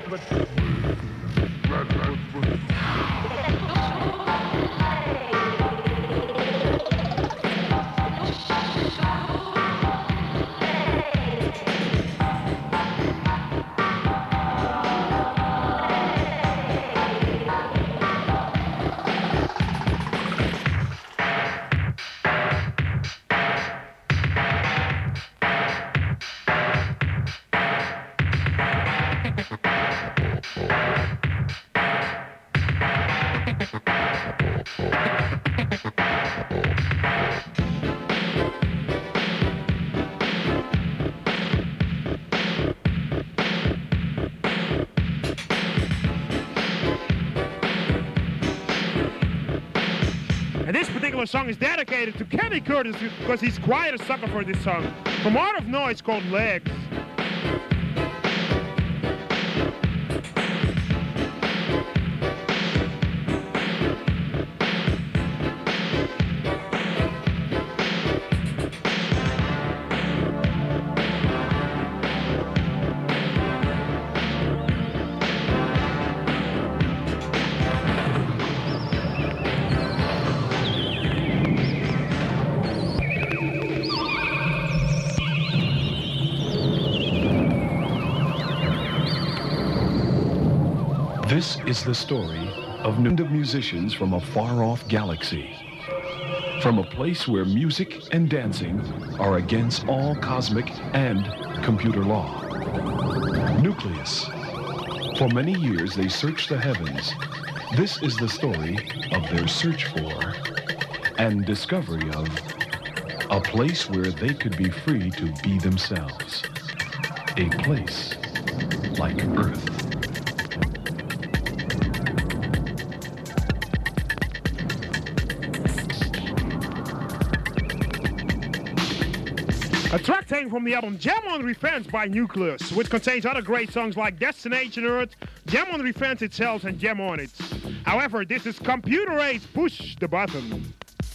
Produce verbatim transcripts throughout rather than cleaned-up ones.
Song is dedicated to Kenny Curtis because he's quite a sucker for this song. From Art of Noise called Legs. This is the story of musicians from a far-off galaxy. From a place where music and dancing are against all cosmic and computer law. Nucleus. For many years they searched the heavens. This is the story of their search for and discovery of a place where they could be free to be themselves. A place like Earth. A track taken from the album Jam on Revenge by Nucleus, which contains other great songs like Destination Earth, Jam on Revenge itself, and Jam on It. However, this is Computer Ace Push the Button.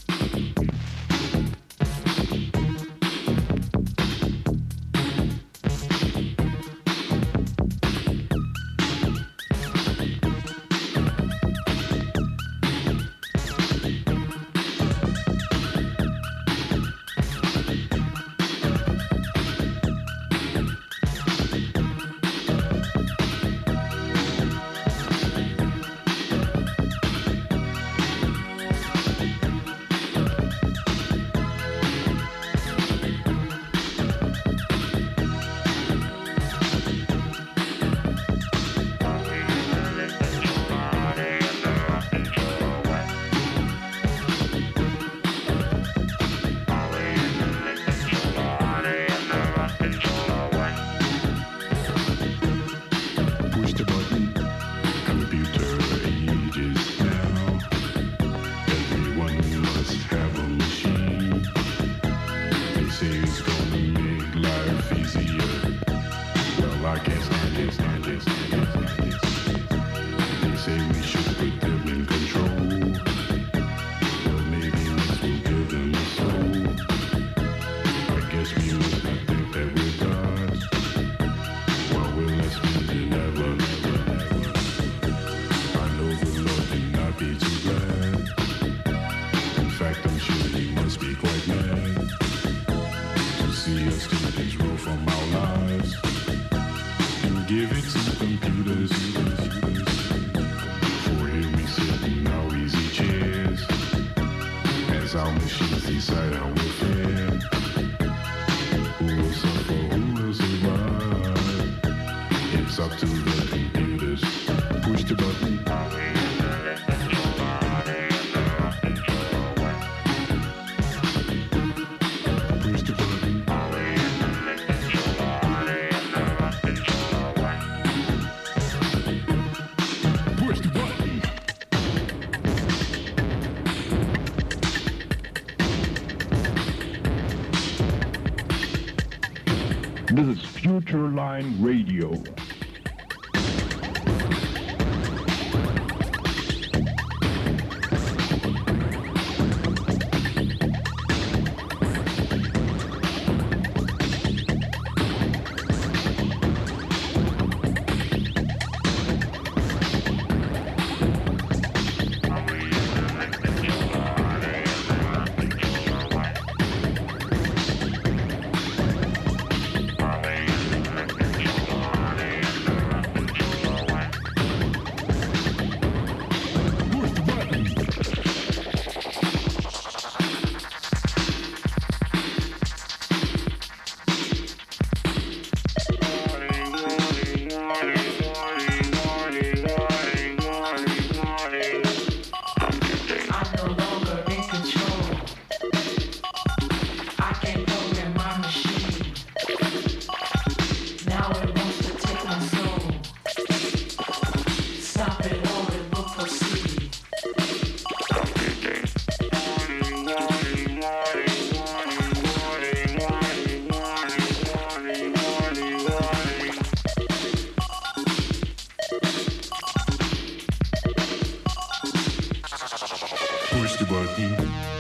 This is Future Line Radio. Bertie.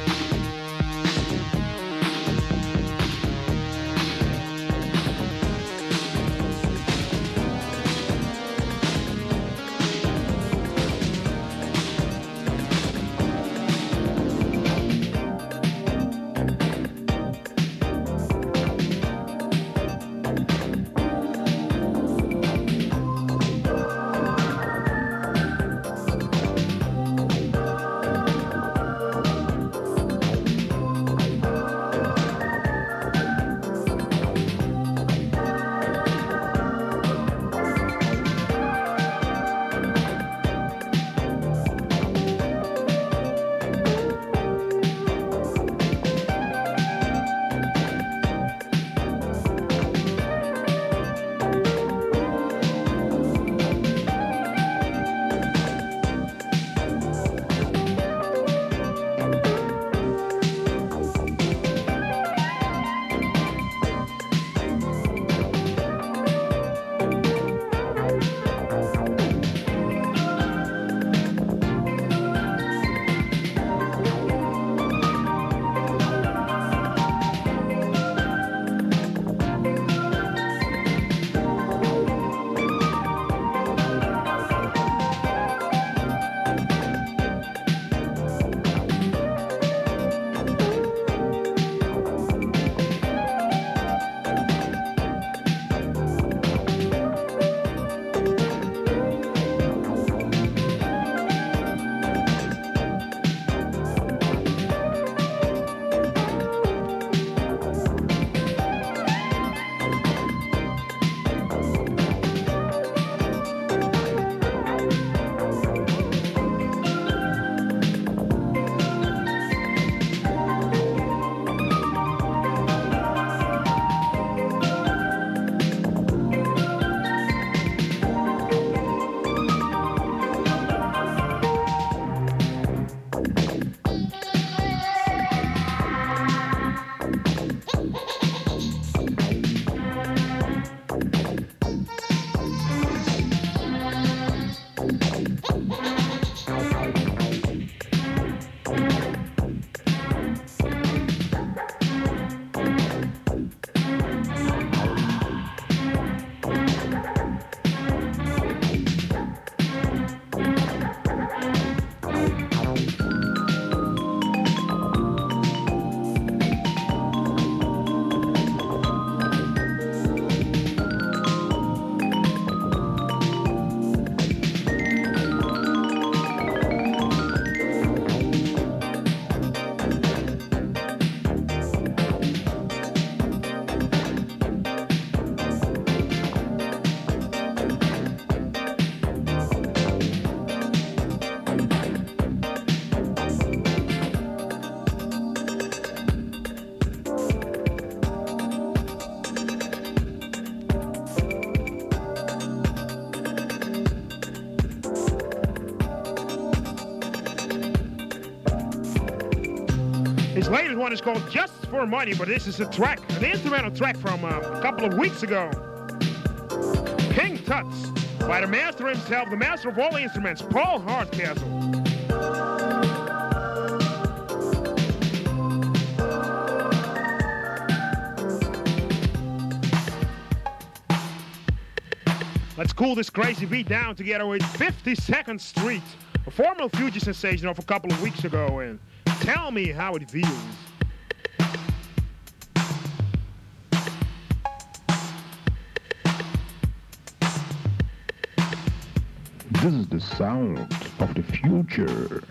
His latest one is called Just for Money, but this is a track, an instrumental track from uh, a couple of weeks ago. King Tut's, by the master himself, the master of all instruments, Paul Hardcastle. Let's cool this crazy beat down together with fifty-second Street, a former future sensation of a couple of weeks ago, and tell me how it feels. This is the sound of the future.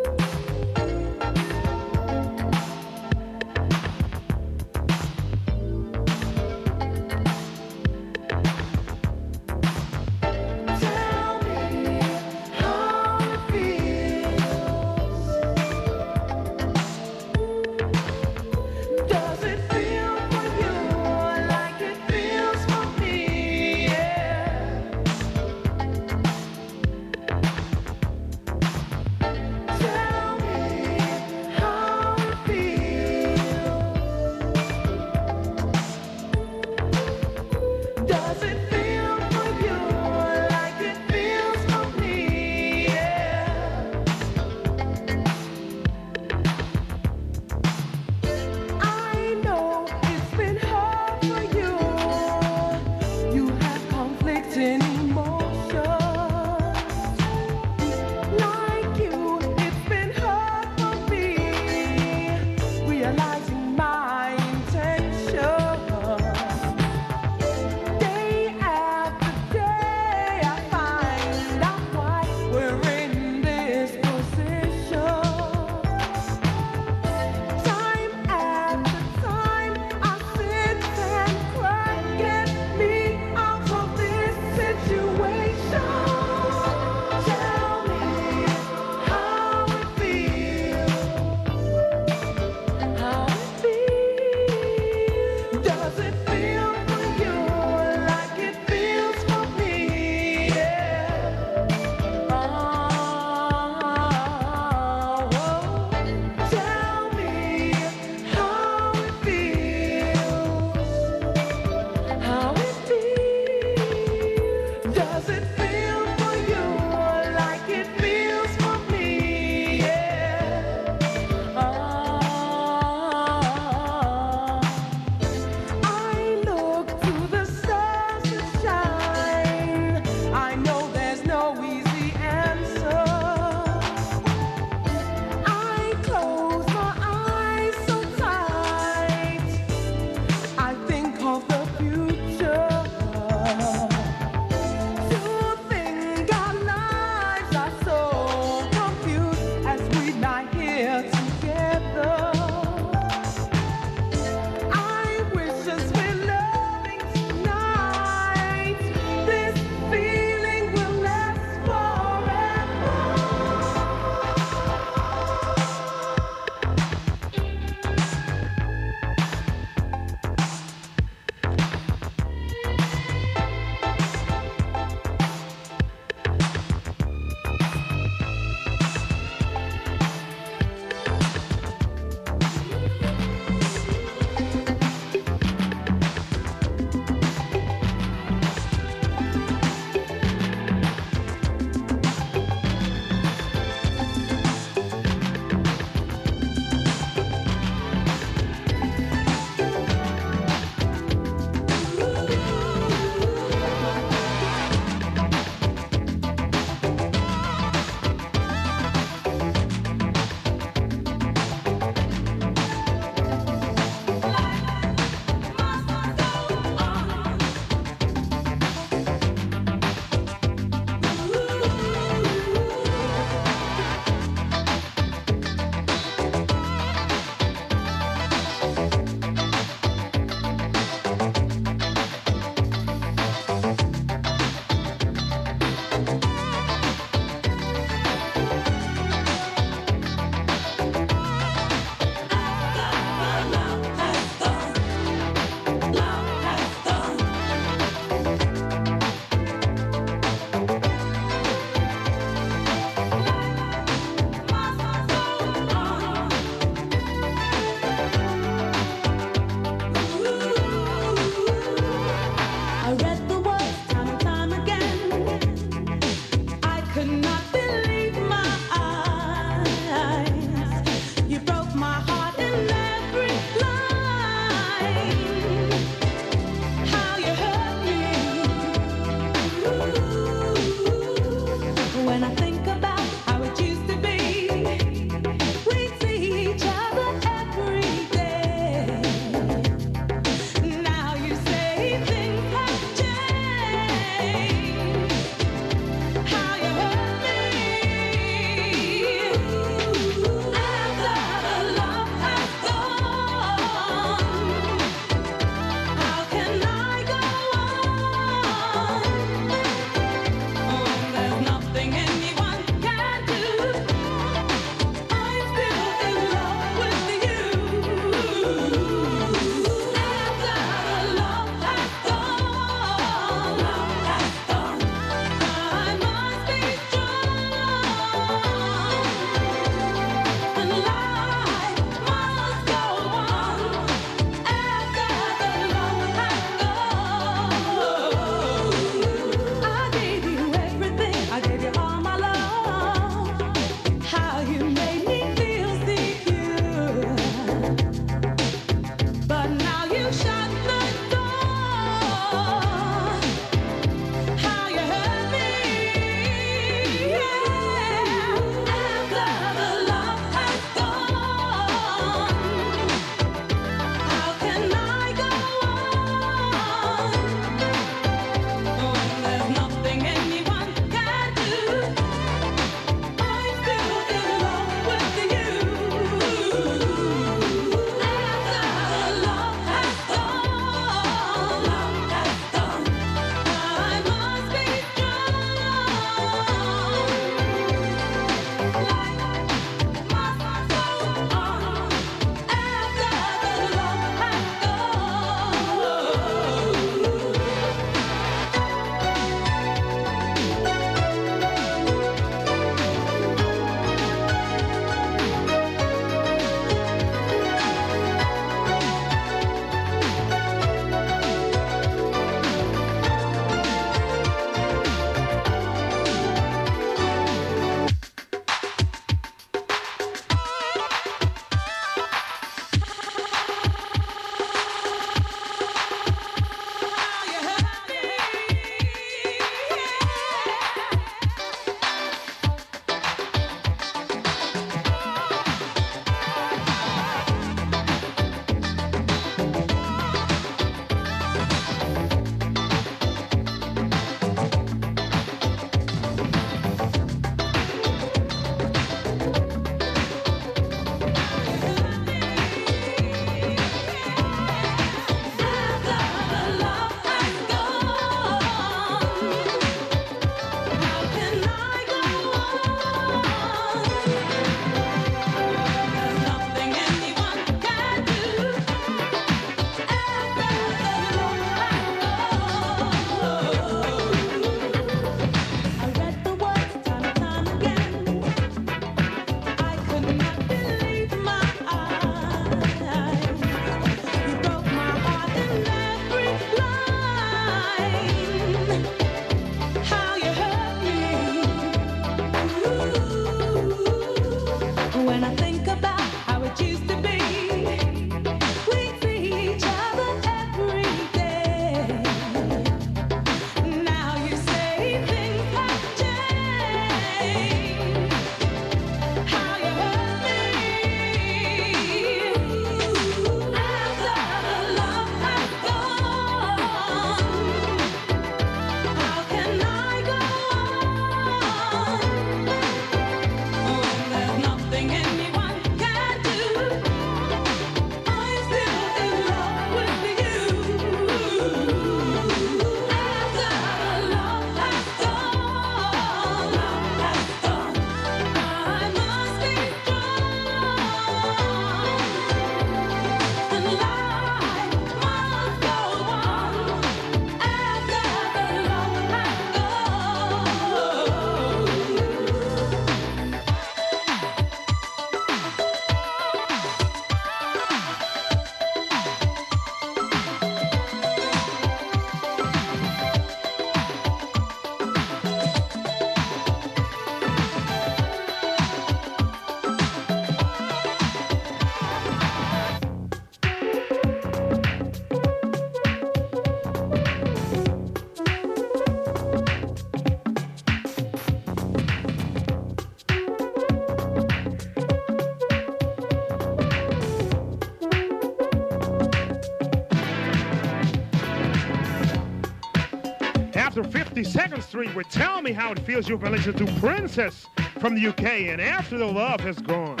fifty-second Street with Tell Me How It Feels. You've been listening to Princess from the U K and After the Love Has Gone.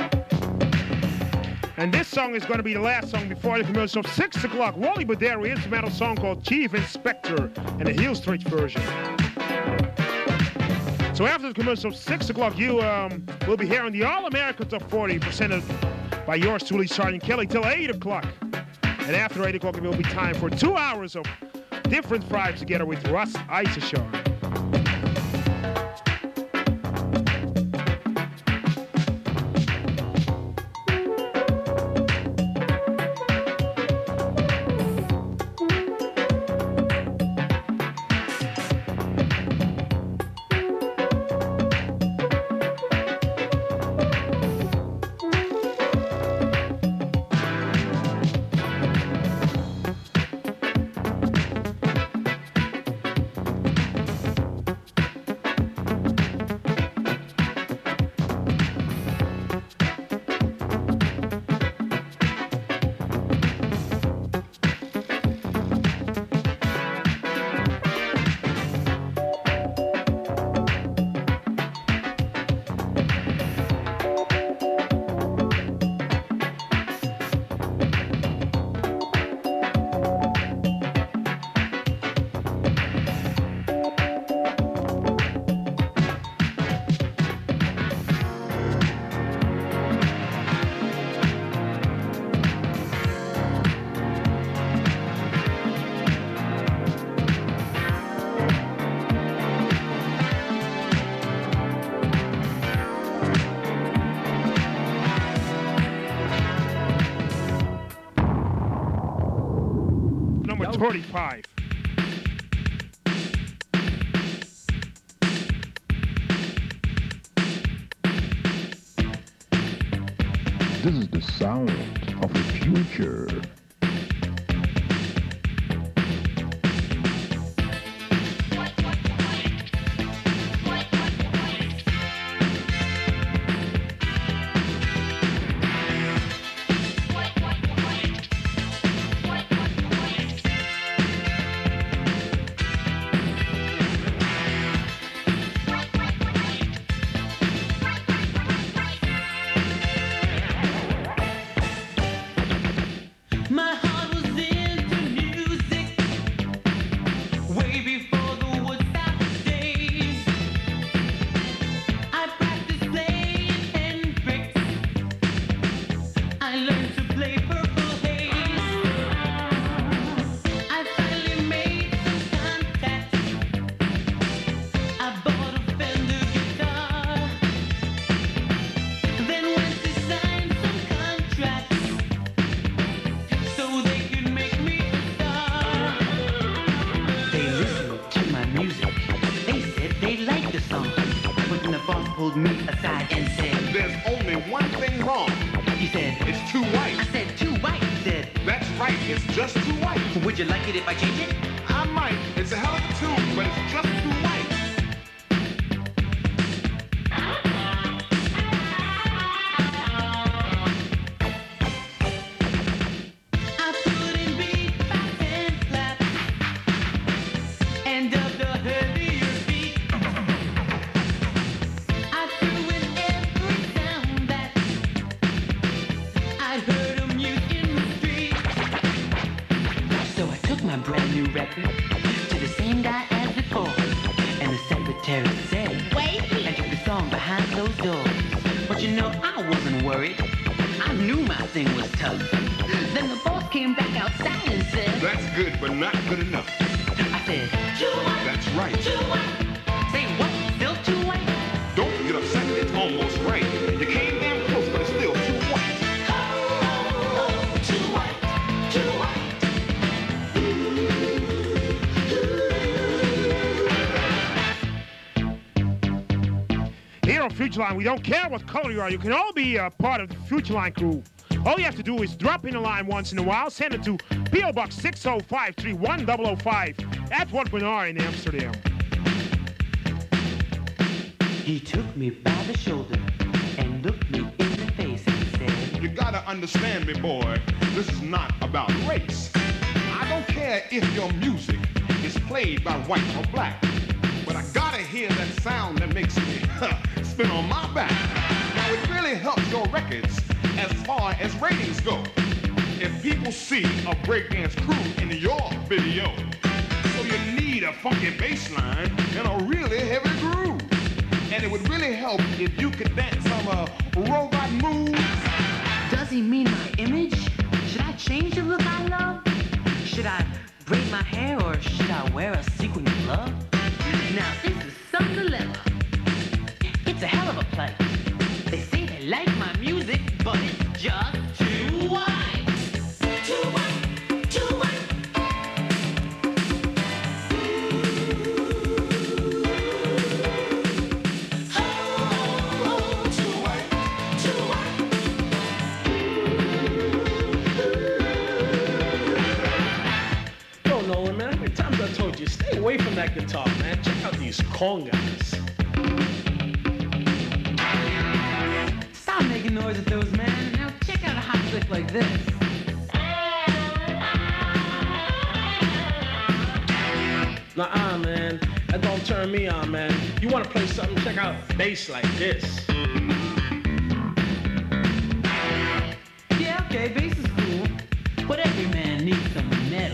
And this song is going to be the last song before the commercial. six o'clock, Wally Baderi instrumental song called Chief Inspector and the Hill Street version. So after the commercial, six o'clock, you um, will be hearing the All-American Top forty presented by yours truly, Sergeant Kelly, till eight o'clock. And after eight o'clock, it will be time for two hours of different vibes together with Russ Eiseshar. forty-five. This is the sound of the future. Futureline, we don't care what color you are. You can all be a part of the Futureline crew. All you have to do is drop in a line once in a while, send it to P O Box six oh five three one zero zero five at Wat Benar in Amsterdam. He took me by the shoulder and looked me in the face and said, "You gotta understand me, boy. This is not about race. I don't care if your music is played by white or black. But I gotta hear that sound that makes me spin on my back. Now it really helps your records as far as ratings go. If people see a breakdance crew in your video, so you need a funky bass line and a really heavy groove. And it would really help if you could dance some uh, robot moves. Does he mean my image? Should I change the look I love? Should I braid my hair or should I wear a sequin glove? Now this is some dilemma. It's a hell of a play. They say they like my music, but it's just too white. Too white, too white. Stay away from that guitar, man. Check out these congas. Stop making noise with those, man. Now check out a hot lick like this. Nuh-uh, man. That don't turn me on, man. You want to play something, check out bass like this. Yeah, okay, bass is cool. But every man needs some metal.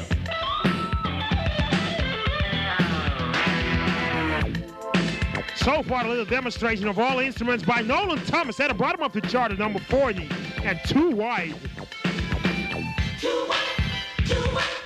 So far, a little demonstration of all instruments by Nolan Thomas. That brought him up the chart at number forty and Too Wide. Too wide, too wide.